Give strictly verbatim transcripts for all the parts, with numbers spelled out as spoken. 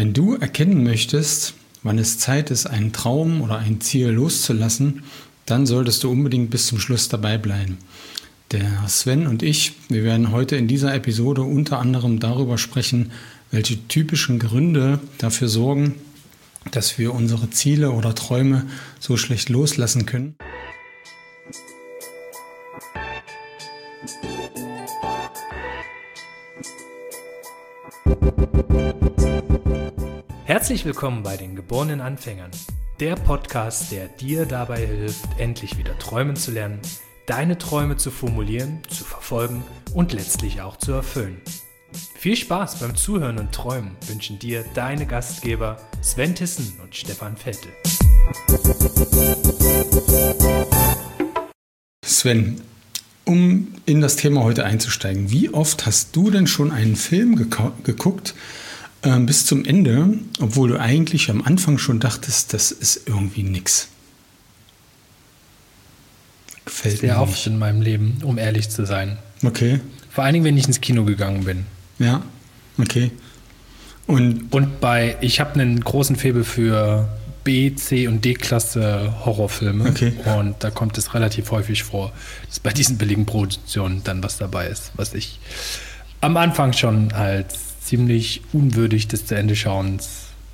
Wenn du erkennen möchtest, wann es Zeit ist, einen Traum oder ein Ziel loszulassen, dann solltest du unbedingt bis zum Schluss dabei bleiben. Der Sven und ich, wir werden heute in dieser Episode unter anderem darüber sprechen, welche typischen Gründe dafür sorgen, dass wir unsere Ziele oder Träume so schlecht loslassen können. Herzlich willkommen bei den geborenen Anfängern, der Podcast, der dir dabei hilft, endlich wieder träumen zu lernen, deine Träume zu formulieren, zu verfolgen und letztlich auch zu erfüllen. Viel Spaß beim Zuhören und Träumen wünschen dir deine Gastgeber Sven Tissen und Stefan Vettel. Sven, um in das Thema heute einzusteigen, wie oft hast du denn schon einen Film geko- geguckt, äh, bis zum Ende, obwohl du eigentlich am Anfang schon dachtest, das ist irgendwie nix? Gefällt Sehr mir oft nicht. In meinem Leben, um ehrlich zu sein. Okay. Vor allen Dingen, wenn ich ins Kino gegangen bin. Ja, okay. Und, und bei, ich habe einen großen Faible für B, C und D-Klasse Horrorfilme. Okay. Und da kommt es relativ häufig vor, dass bei diesen billigen Produktionen dann was dabei ist, was ich am Anfang schon als ziemlich unwürdig des zu Ende Schauens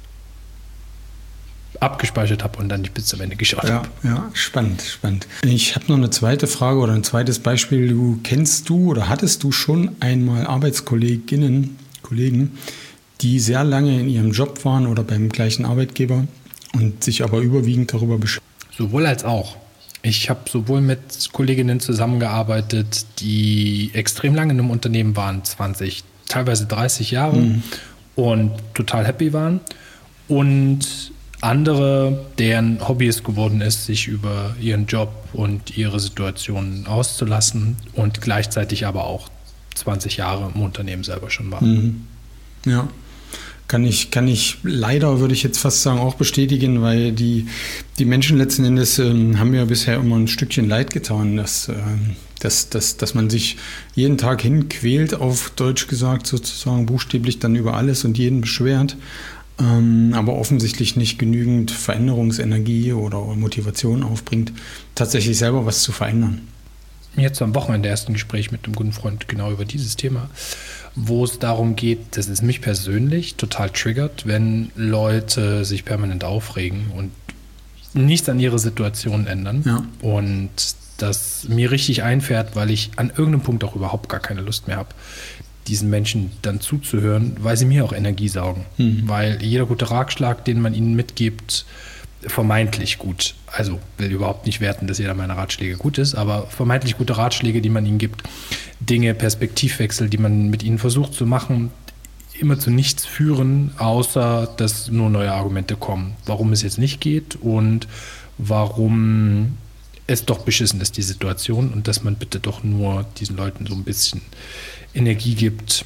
abgespeichert habe und dann nicht bis zum Ende geschaut ja, habe. Ja, spannend, spannend. Ich habe noch eine zweite Frage oder ein zweites Beispiel. Du kennst du oder hattest du schon einmal Arbeitskolleginnen, Kollegen, die sehr lange in ihrem Job waren oder beim gleichen Arbeitgeber und sich aber überwiegend darüber beschweren? Sowohl als auch. Ich habe sowohl mit Kolleginnen zusammengearbeitet, die extrem lange in einem Unternehmen waren, zwanzig, teilweise dreißig Jahre mhm. und total happy waren, und andere, deren Hobby es geworden ist, sich über ihren Job und ihre Situation auszulassen und gleichzeitig aber auch zwanzig Jahre im Unternehmen selber schon waren. Mhm. Ja, kann ich, kann ich leider, würde ich jetzt fast sagen, auch bestätigen, weil die, die Menschen letzten Endes ähm, haben mir bisher immer ein Stückchen leid getan, dass, ähm, dass, dass, dass man sich jeden Tag hinquält, auf Deutsch gesagt sozusagen, buchstäblich dann über alles und jeden beschwert. Aber offensichtlich nicht genügend Veränderungsenergie oder Motivation aufbringt, tatsächlich selber was zu verändern. Jetzt am Wochenende erst ein Gespräch mit einem guten Freund genau über dieses Thema, wo es darum geht, dass es mich persönlich total triggert, wenn Leute sich permanent aufregen und nichts an ihrer Situation ändern. Ja. Und das mir richtig einfährt, weil ich an irgendeinem Punkt auch überhaupt gar keine Lust mehr habe, diesen Menschen dann zuzuhören, weil sie mir auch Energie saugen. Mhm. Weil jeder gute Ratschlag, den man ihnen mitgibt, vermeintlich gut, also will überhaupt nicht werten, dass jeder meiner Ratschläge gut ist, aber vermeintlich gute Ratschläge, die man ihnen gibt, Dinge, Perspektivwechsel, die man mit ihnen versucht zu machen, immer zu nichts führen, außer dass nur neue Argumente kommen, warum es jetzt nicht geht und warum es doch beschissen ist, die Situation, und dass man bitte doch nur diesen Leuten so ein bisschen Energie gibt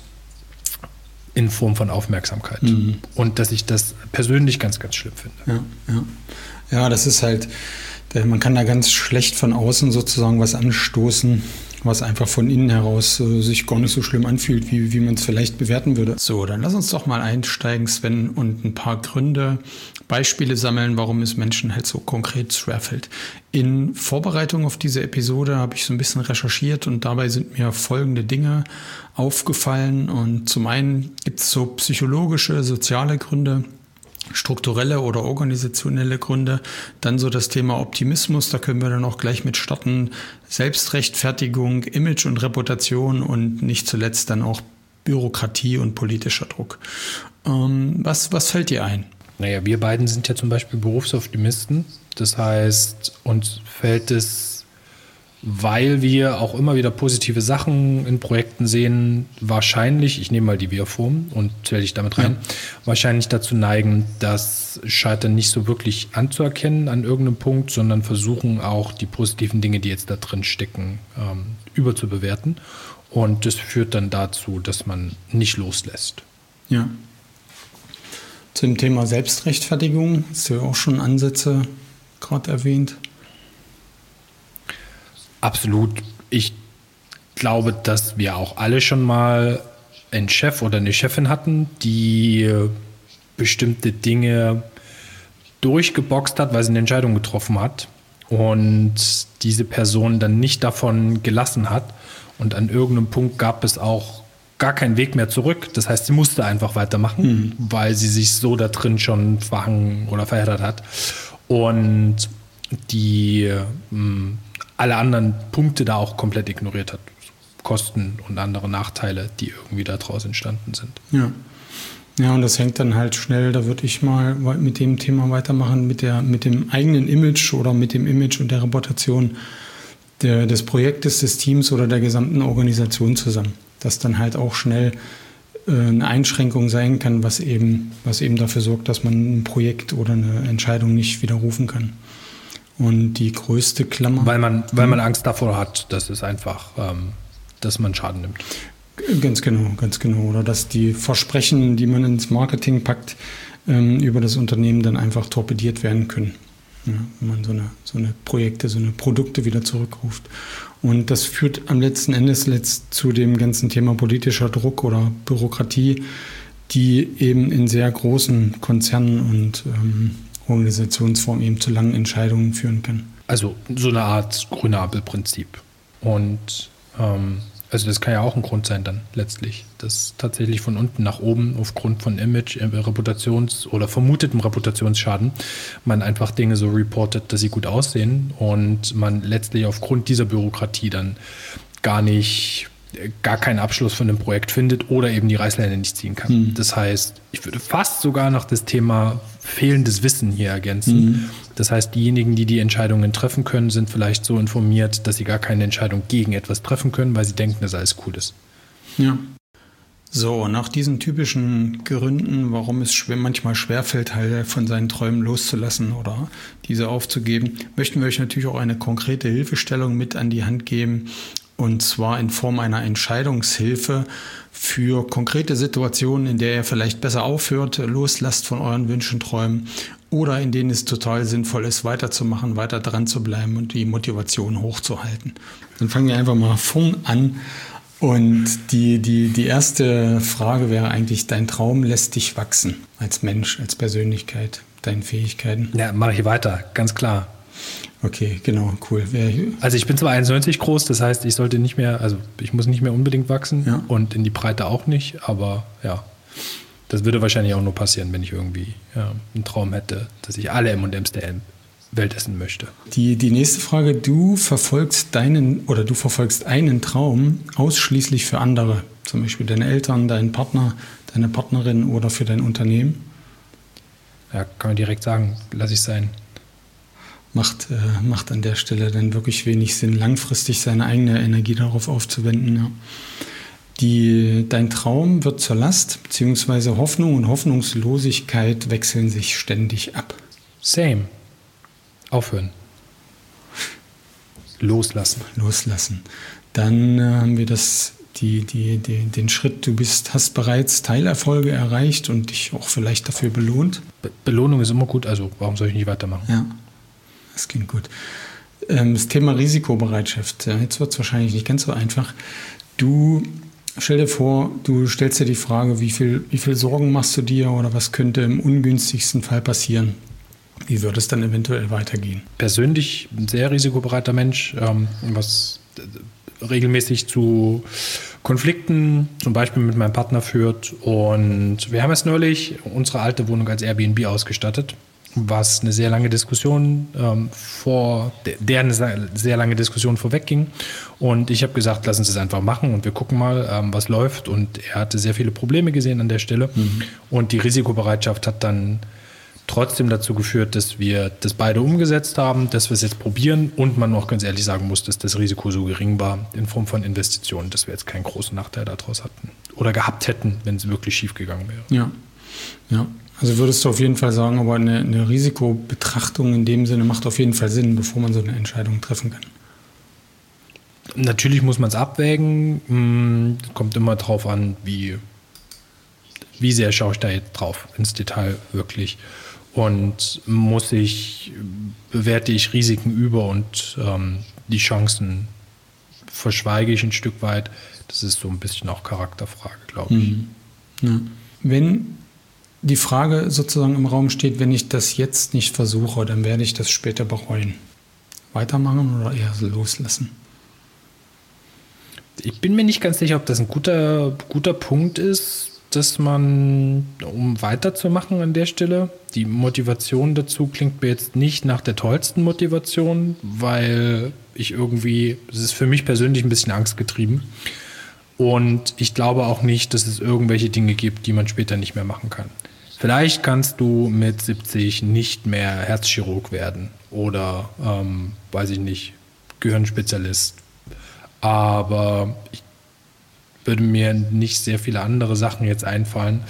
in Form von Aufmerksamkeit. Mhm. Und dass ich das persönlich ganz, ganz schlimm finde. Ja, ja. Ja, das ist halt, man kann da ganz schlecht von außen sozusagen was anstoßen, was einfach von innen heraus äh, sich gar nicht so schlimm anfühlt, wie, wie man es vielleicht bewerten würde. So, dann lass uns doch mal einsteigen, Sven, und ein paar Gründe, Beispiele sammeln, warum es Menschen halt so konkret schwerfällt. In Vorbereitung auf diese Episode habe ich so ein bisschen recherchiert und dabei sind mir folgende Dinge aufgefallen. Und zum einen gibt es so psychologische, soziale Gründe, strukturelle oder organisationelle Gründe, dann so das Thema Optimismus, da können wir dann auch gleich mit starten, Selbstrechtfertigung, Image und Reputation und nicht zuletzt dann auch Bürokratie und politischer Druck. Ähm, was, was fällt dir ein? Naja, wir beiden sind ja zum Beispiel Berufsoptimisten, das heißt, uns fällt es, weil wir auch immer wieder positive Sachen in Projekten sehen, wahrscheinlich, ich nehme mal die Wir-Form und zähle ich damit rein, ja. wahrscheinlich dazu neigen, das Scheitern nicht so wirklich anzuerkennen an irgendeinem Punkt, sondern versuchen auch die positiven Dinge, die jetzt da drin stecken, ähm, überzubewerten. Und das führt dann dazu, dass man nicht loslässt. Ja. Zum Thema Selbstrechtfertigung hast du ja auch schon Ansätze gerade erwähnt. Absolut. Ich glaube, dass wir auch alle schon mal einen Chef oder eine Chefin hatten, die bestimmte Dinge durchgeboxt hat, weil sie eine Entscheidung getroffen hat und diese Person dann nicht davon gelassen hat. Und an irgendeinem Punkt gab es auch gar keinen Weg mehr zurück. Das heißt, sie musste einfach weitermachen, mhm. weil sie sich so da drin schon verhangen oder verheddert hat. Und die mh, alle anderen Punkte da auch komplett ignoriert hat. Kosten und andere Nachteile, die irgendwie daraus entstanden sind. Ja. Ja, und das hängt dann halt schnell, da würde ich mal mit dem Thema weitermachen, mit, der, mit dem eigenen Image oder mit dem Image und der Reputation der, des Projektes, des Teams oder der gesamten Organisation zusammen. Das dann halt auch schnell äh, eine Einschränkung sein kann, was eben, was eben dafür sorgt, dass man ein Projekt oder eine Entscheidung nicht widerrufen kann. Und die größte Klammer... Weil man, weil man Angst davor hat, dass es einfach, ähm, dass man Schaden nimmt. Ganz genau, ganz genau. Oder dass die Versprechen, die man ins Marketing packt, ähm, über das Unternehmen dann einfach torpediert werden können. Ja, wenn man so eine, so eine Projekte, so eine Produkte wieder zurückruft. Und das führt am letzten Endes letzt zu dem ganzen Thema politischer Druck oder Bürokratie, die eben in sehr großen Konzernen und ähm, Organisationsformen eben zu langen Entscheidungen führen kann. Also so eine Art grüne Ampelprinzip. Und ähm Also das kann ja auch ein Grund sein dann letztlich, dass tatsächlich von unten nach oben aufgrund von Image, Reputations- oder vermutetem Reputationsschaden man einfach Dinge so reportet, dass sie gut aussehen und man letztlich aufgrund dieser Bürokratie dann gar nicht, gar keinen Abschluss von dem Projekt findet oder eben die Reißleine nicht ziehen kann. Mhm. Das heißt, ich würde fast sogar noch das Thema fehlendes Wissen hier ergänzen. Mhm. Das heißt, diejenigen, die die Entscheidungen treffen können, sind vielleicht so informiert, dass sie gar keine Entscheidung gegen etwas treffen können, weil sie denken, dass alles cool ist. Ja. So, nach diesen typischen Gründen, warum es schwer, manchmal schwerfällt, halt von seinen Träumen loszulassen oder diese aufzugeben, möchten wir euch natürlich auch eine konkrete Hilfestellung mit an die Hand geben, und zwar in Form einer Entscheidungshilfe für konkrete Situationen, in der ihr vielleicht besser aufhört, loslasst von euren Wünschen, Träumen oder in denen es total sinnvoll ist, weiterzumachen, weiter dran zu bleiben und die Motivation hochzuhalten. Dann fangen wir einfach mal vorn an. Und die, die, die erste Frage wäre eigentlich, dein Traum lässt dich wachsen als Mensch, als Persönlichkeit, deinen Fähigkeiten. Ja, mache ich weiter, ganz klar. Okay, genau, cool. Also ich bin zwar eins Komma neunzig groß, das heißt, ich sollte nicht mehr, also ich muss nicht mehr unbedingt wachsen, ja, und in die Breite auch nicht, aber ja, das würde wahrscheinlich auch nur passieren, wenn ich irgendwie ja, einen Traum hätte, dass ich alle M und M's der Welt essen möchte. Die, die nächste Frage, du verfolgst deinen oder du verfolgst einen Traum ausschließlich für andere, zum Beispiel deine Eltern, deinen Partner, deine Partnerin oder für dein Unternehmen? Ja, kann man direkt sagen, lass ich sein. Macht, äh, macht an der Stelle dann wirklich wenig Sinn, langfristig seine eigene Energie darauf aufzuwenden. Ja. Die, dein Traum wird zur Last, beziehungsweise Hoffnung und Hoffnungslosigkeit wechseln sich ständig ab. Same. Aufhören. Loslassen. Loslassen. Dann äh, haben wir das, die, die, die, den Schritt, du bist, hast bereits Teilerfolge erreicht und dich auch vielleicht dafür belohnt. Be- Belohnung ist immer gut, also warum soll ich nicht weitermachen? Ja. Das klingt gut. Das Thema Risikobereitschaft. Jetzt wird es wahrscheinlich nicht ganz so einfach. Du stell dir vor, du stellst dir die Frage, wie viel, wie viel Sorgen machst du dir oder was könnte im ungünstigsten Fall passieren? Wie würde es dann eventuell weitergehen? Persönlich ein sehr risikobereiter Mensch, ähm, was regelmäßig zu Konflikten zum Beispiel mit meinem Partner führt. Und wir haben jetzt neulich unsere alte Wohnung als Airbnb ausgestattet, was eine sehr lange Diskussion ähm, vor, der eine sehr lange Diskussion vorwegging. Und ich habe gesagt, lass uns das einfach machen und wir gucken mal, ähm, was läuft. Und er hatte sehr viele Probleme gesehen an der Stelle. Mhm. Und die Risikobereitschaft hat dann trotzdem dazu geführt, dass wir das beide umgesetzt haben, dass wir es jetzt probieren und man auch ganz ehrlich sagen muss, dass das Risiko so gering war in Form von Investitionen, dass wir jetzt keinen großen Nachteil daraus hatten oder gehabt hätten, wenn es wirklich schief gegangen wäre. Ja, ja. Also würdest du auf jeden Fall sagen, aber eine, eine Risikobetrachtung in dem Sinne macht auf jeden Fall Sinn, bevor man so eine Entscheidung treffen kann. Natürlich muss man es abwägen. Kommt immer drauf an, wie, wie sehr schaue ich da jetzt drauf, ins Detail wirklich. Und muss ich, bewerte ich Risiken über und ähm, die Chancen verschweige ich ein Stück weit. Das ist so ein bisschen auch Charakterfrage, glaube ich. Mhm. Ja. Wenn die Frage sozusagen im Raum steht, wenn ich das jetzt nicht versuche, dann werde ich das später bereuen. Weitermachen oder eher so loslassen? Ich bin mir nicht ganz sicher, ob das ein guter, guter Punkt ist, dass man, um weiterzumachen an der Stelle, die Motivation dazu klingt mir jetzt nicht nach der tollsten Motivation, weil ich irgendwie, es ist für mich persönlich ein bisschen angstgetrieben. Und ich glaube auch nicht, dass es irgendwelche Dinge gibt, die man später nicht mehr machen kann. Vielleicht kannst du mit siebzig nicht mehr Herzchirurg werden oder, ähm, weiß ich nicht, Gehirnspezialist. Aber ich würde mir nicht sehr viele andere Sachen jetzt einfallen,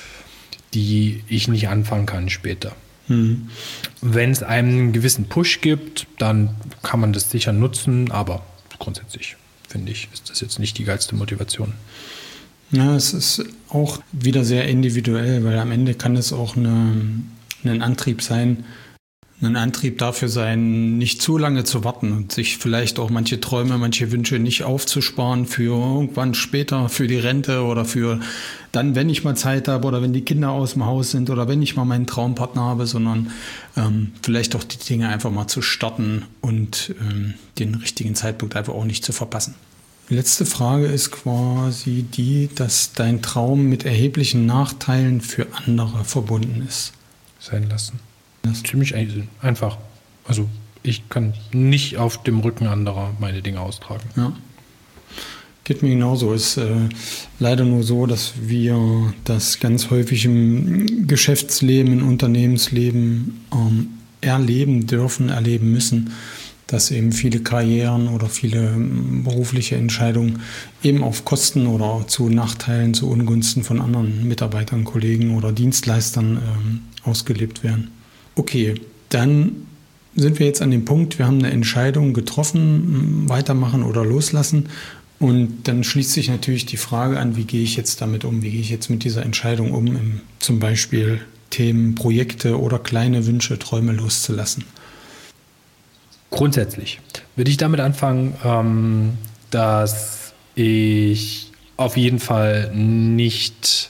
die ich nicht anfangen kann später. Mhm. Wenn es einem einen gewissen Push gibt, dann kann man das sicher nutzen, aber grundsätzlich, finde ich, ist das jetzt nicht die geilste Motivation. Ja, es ist auch wieder sehr individuell, weil am Ende kann es auch eine, ein Antrieb sein, ein Antrieb dafür sein, nicht zu lange zu warten und sich vielleicht auch manche Träume, manche Wünsche nicht aufzusparen für irgendwann später, für die Rente oder für dann, wenn ich mal Zeit habe oder wenn die Kinder aus dem Haus sind oder wenn ich mal meinen Traumpartner habe, sondern ähm, vielleicht auch die Dinge einfach mal zu starten und ähm, den richtigen Zeitpunkt einfach auch nicht zu verpassen. Die letzte Frage ist quasi die, dass dein Traum mit erheblichen Nachteilen für andere verbunden ist. Sein lassen. Das ist ziemlich einfach. Also ich kann nicht auf dem Rücken anderer meine Dinge austragen. Ja. Geht mir genauso. Es ist äh, leider nur so, dass wir das ganz häufig im Geschäftsleben, im Unternehmensleben ähm, erleben dürfen, erleben müssen, dass eben viele Karrieren oder viele berufliche Entscheidungen eben auf Kosten oder zu Nachteilen, zu Ungunsten von anderen Mitarbeitern, Kollegen oder Dienstleistern ähm, ausgelebt werden. Okay, dann sind wir jetzt an dem Punkt, wir haben eine Entscheidung getroffen, weitermachen oder loslassen. Und dann schließt sich natürlich die Frage an, wie gehe ich jetzt damit um? Wie gehe ich jetzt mit dieser Entscheidung um, im, zum Beispiel Themen, Projekte oder kleine Wünsche, Träume loszulassen? Grundsätzlich würde ich damit anfangen, ähm, dass ich auf jeden Fall nicht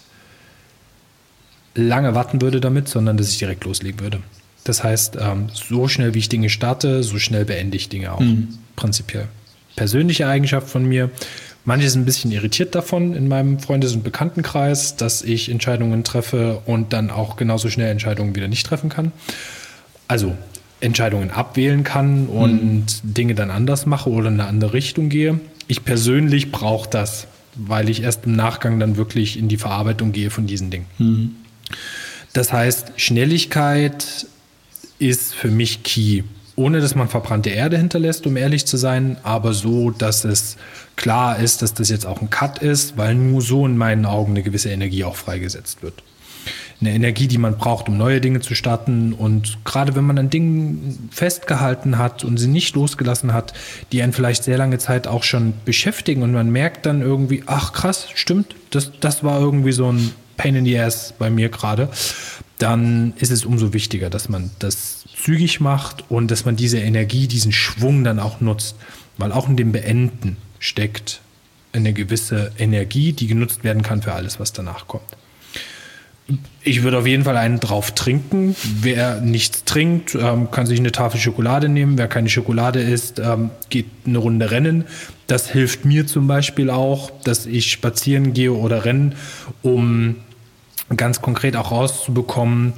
lange warten würde damit, sondern dass ich direkt loslegen würde. Das heißt, ähm, so schnell wie ich Dinge starte, so schnell beende ich Dinge auch, mhm. prinzipiell. Persönliche Eigenschaft von mir, manche sind ein bisschen irritiert davon in meinem Freundes- und Bekanntenkreis, dass ich Entscheidungen treffe und dann auch genauso schnell Entscheidungen wieder nicht treffen kann. Also Entscheidungen abwählen kann und mhm. Dinge dann anders mache oder in eine andere Richtung gehe. Ich persönlich brauche das, weil ich erst im Nachgang dann wirklich in die Verarbeitung gehe von diesen Dingen. Mhm. Das heißt, Schnelligkeit ist für mich key. Ohne, dass man verbrannte Erde hinterlässt, um ehrlich zu sein, aber so, dass es klar ist, dass das jetzt auch ein Cut ist, weil nur so in meinen Augen eine gewisse Energie auch freigesetzt wird. Eine Energie, die man braucht, um neue Dinge zu starten. Und gerade wenn man an Dingen festgehalten hat und sie nicht losgelassen hat, die einen vielleicht sehr lange Zeit auch schon beschäftigen und man merkt dann irgendwie, ach krass, stimmt, das, das war irgendwie so ein Pain in the Ass bei mir gerade, dann ist es umso wichtiger, dass man das zügig macht und dass man diese Energie, diesen Schwung dann auch nutzt. Weil auch in dem Beenden steckt eine gewisse Energie, die genutzt werden kann für alles, was danach kommt. Ich würde auf jeden Fall einen drauf trinken. Wer nichts trinkt, kann sich eine Tafel Schokolade nehmen. Wer keine Schokolade isst, geht eine Runde rennen. Das hilft mir zum Beispiel auch, dass ich spazieren gehe oder renne, um ganz konkret auch rauszubekommen,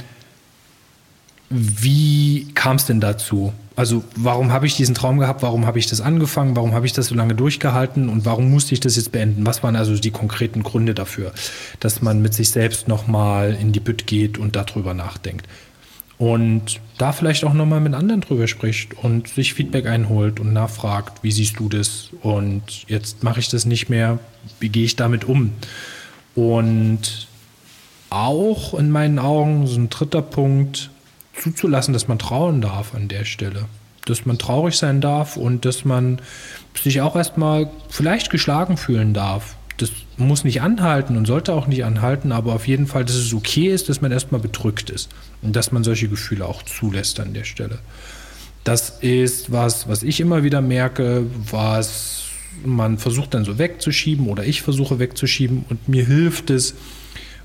wie kam es denn dazu? Also warum habe ich diesen Traum gehabt? Warum habe ich das angefangen? Warum habe ich das so lange durchgehalten? Und warum musste ich das jetzt beenden? Was waren also die konkreten Gründe dafür, dass man mit sich selbst nochmal in die Bütt geht und darüber nachdenkt? Und da vielleicht auch nochmal mit anderen drüber spricht und sich Feedback einholt und nachfragt, wie siehst du das? Und jetzt mache ich das nicht mehr. Wie gehe ich damit um? Und auch in meinen Augen so ein dritter Punkt, zuzulassen, dass man trauern darf an der Stelle. Dass man traurig sein darf und dass man sich auch erstmal vielleicht geschlagen fühlen darf. Das muss nicht anhalten und sollte auch nicht anhalten, aber auf jeden Fall, dass es okay ist, dass man erstmal bedrückt ist und dass man solche Gefühle auch zulässt an der Stelle. Das ist was, was ich immer wieder merke, was man versucht dann so wegzuschieben oder ich versuche wegzuschieben und mir hilft es,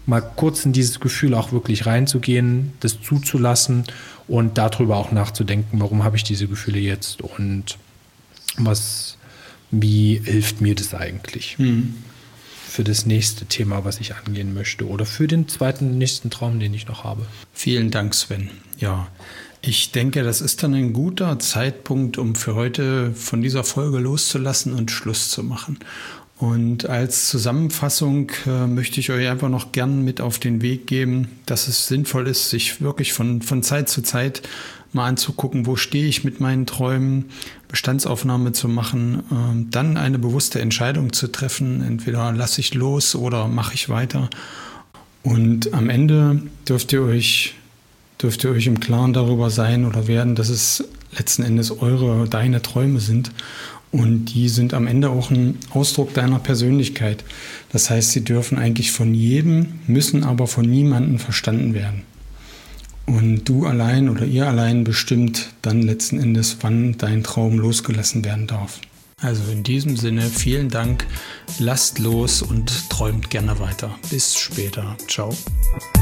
mal kurz in dieses Gefühl auch wirklich reinzugehen, das zuzulassen und darüber auch nachzudenken, warum habe ich diese Gefühle jetzt und was, wie hilft mir das eigentlich mhm. für das nächste Thema, was ich angehen möchte oder für den zweiten, nächsten Traum, den ich noch habe. Vielen Dank, Sven. Ja, ich denke, das ist dann ein guter Zeitpunkt, um für heute von dieser Folge loszulassen und Schluss zu machen. Und als Zusammenfassung äh, möchte ich euch einfach noch gern mit auf den Weg geben, dass es sinnvoll ist, sich wirklich von, von Zeit zu Zeit mal anzugucken, wo stehe ich mit meinen Träumen, Bestandsaufnahme zu machen, äh, dann eine bewusste Entscheidung zu treffen, entweder lasse ich los oder mache ich weiter. Und am Ende dürft ihr euch, dürft ihr euch im Klaren darüber sein oder werden, dass es letzten Endes eure, deine Träume sind. Und die sind am Ende auch ein Ausdruck deiner Persönlichkeit. Das heißt, sie dürfen eigentlich von jedem, müssen aber von niemandem verstanden werden. Und du allein oder ihr allein bestimmt dann letzten Endes, wann dein Traum losgelassen werden darf. Also in diesem Sinne, vielen Dank, lasst los und träumt gerne weiter. Bis später. Ciao.